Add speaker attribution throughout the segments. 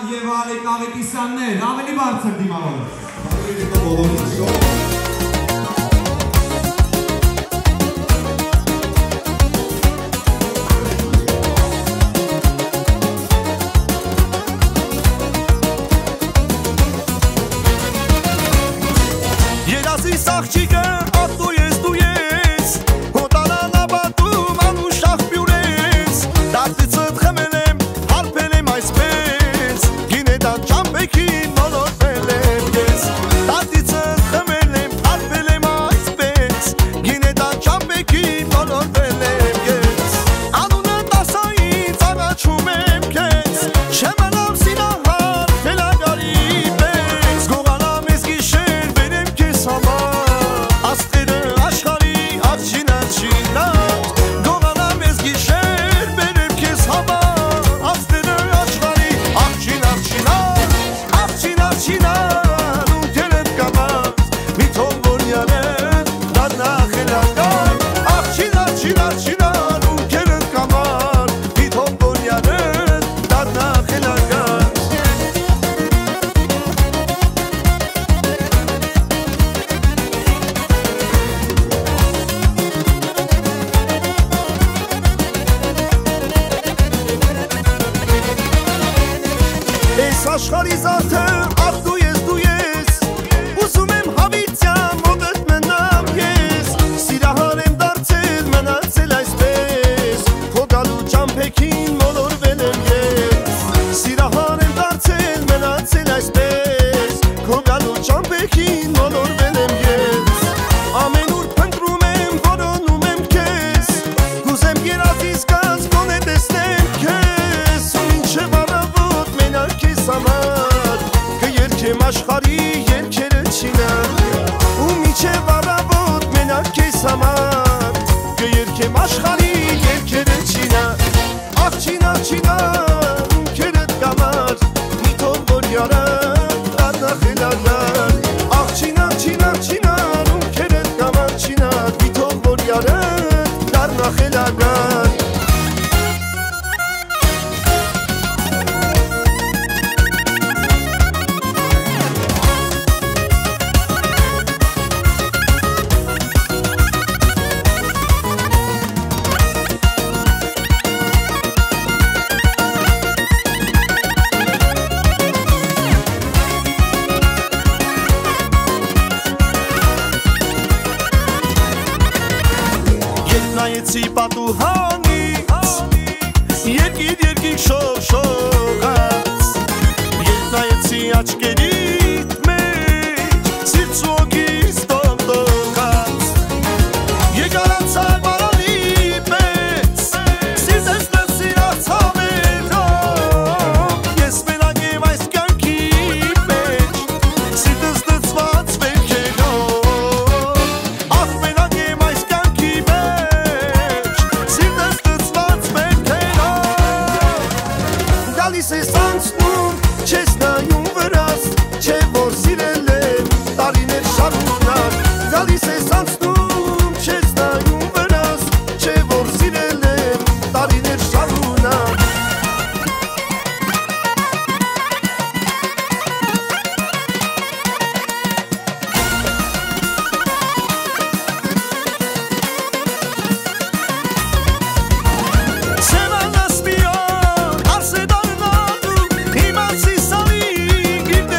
Speaker 1: եւ Ալեկավետիսյաններ, ավելի բարձր դիմավորը։
Speaker 2: Երազիս աղջիկը ատու ես դու ես հոտանանաբատում անուշախ բյուրես դարտիցըտ խմել եմ հարպել եմ այսպես գինետան ճամպեքին մոլորվել եմ ես դարտիցըտ խմել եմ հարպել եմ այսպես գինետան ճամպեքին մոլորվել եմ ես անունը տասային ծաղաչում եմ կեզ չեմենամ սիրահար խելագարի պես գողանամ ես գիշեր վերեմ կեզ Աստղերը աշխարի աղջինաչինար Գողանամ ես գիշեր բերեմ կեզ համար Աստղերը աշխարի աղջինաչինար Աղջինաչինար ունքերդ կամած մի թող որ յանեն դարնա խելագար Աղջինաչինար ունքերդ կամած մի թող որ յանեն դարնա խելագար Ես աշխարի զարդը աղ դու ես Ուզում եմ հավիցյան մոտդ մնամ ես Սիրահար եմ դարձել մնացել այսպես Հոգալու ճամպեքին մոլորվել եմ ես Սիրահար եմ դարձել մնացել այսպես Հոգալու ճամպեքին մոլորվել եմ ես Ամեն ուր փնտրում եմ որոնում եմ քեզ Կուզեմ երազիս գած գոնե տեսնեմ քեզ Ու մինչև առավոտ մենակ քեզ համար Կերքեմ աշխարի երգերը չինար Ու մինչև առավոտ մենակ քեզ համար Կերքեմ աշխարի երգերը չինար Աղջինար չինար ունքերդ կամար Մի թող որ յանան դառնա խելագար Աղջինար չինար ունքերդ կամար չինար Մի թող որ յանան դառնա խելագար Նայեցի պատուհանից Երկիր շողշողաց Երբ նայեցի աչկերիդ մեջ Սիրտ սուոգիս տողտողաց Եկարանցա բարանի պես Սիրտս նսիրած հավերով Ես մենակ եմ այս կյանքի մեջ Սիրտս նծված վերքերով Ախ մենակ եմ այս կյանքի մեջ Գալիս ես անցնում, չես նայում վրաս Չէ որ սիրել եմ տարիներ շարունակ Գալիս ես անցնում, չես նայում վրաս Չէ որ սիրել եմ տարիներ շարունակ Սևանաս մի օր արս է դարնալու Իմացի սալի գիրտ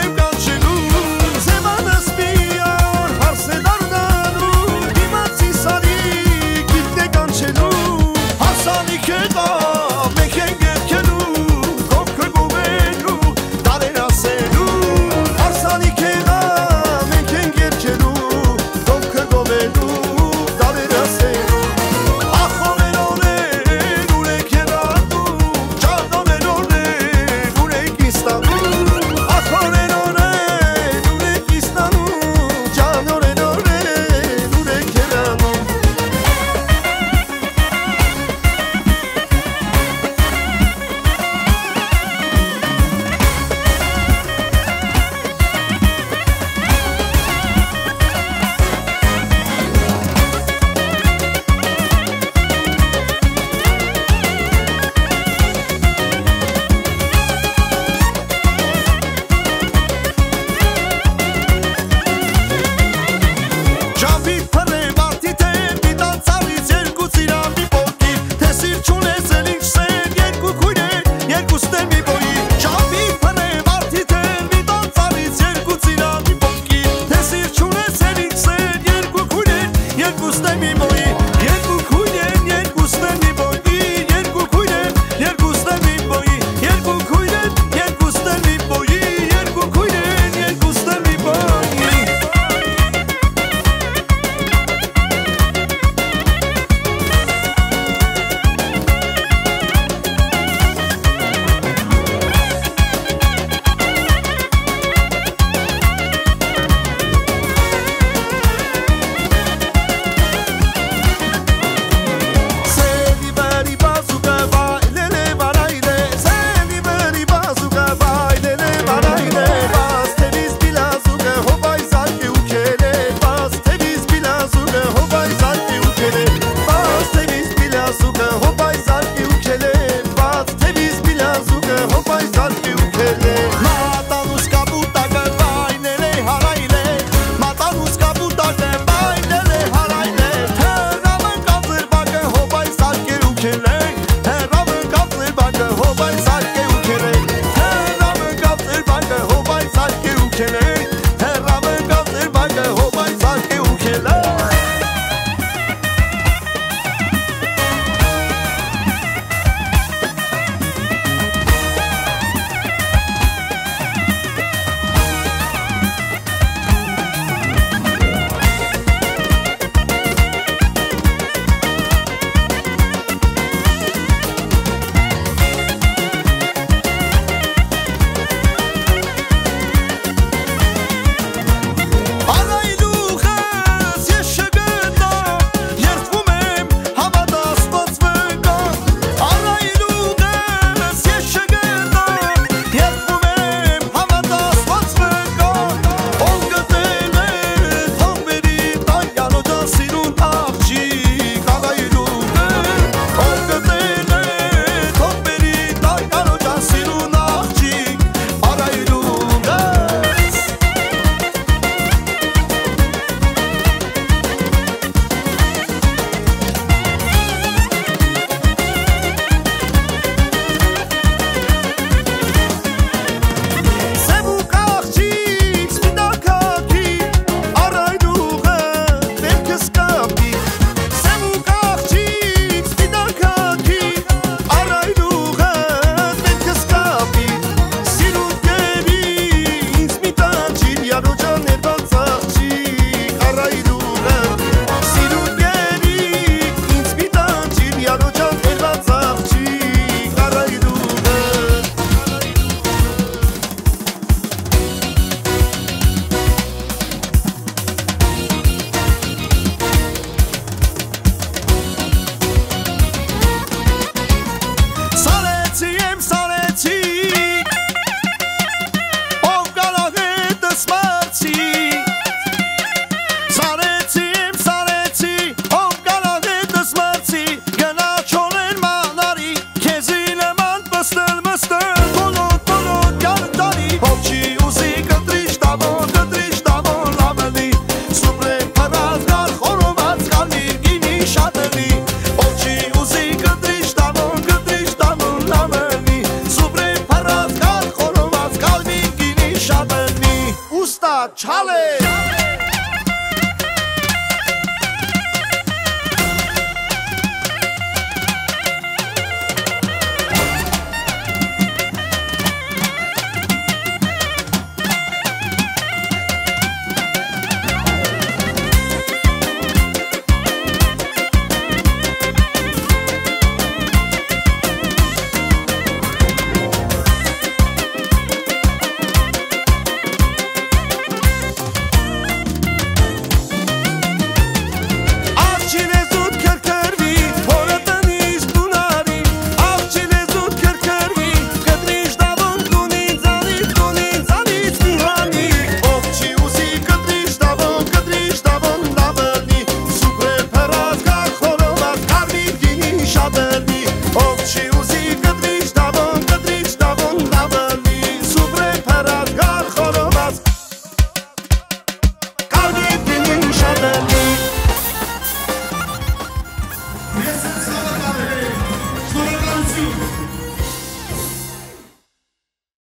Speaker 2: Challenge!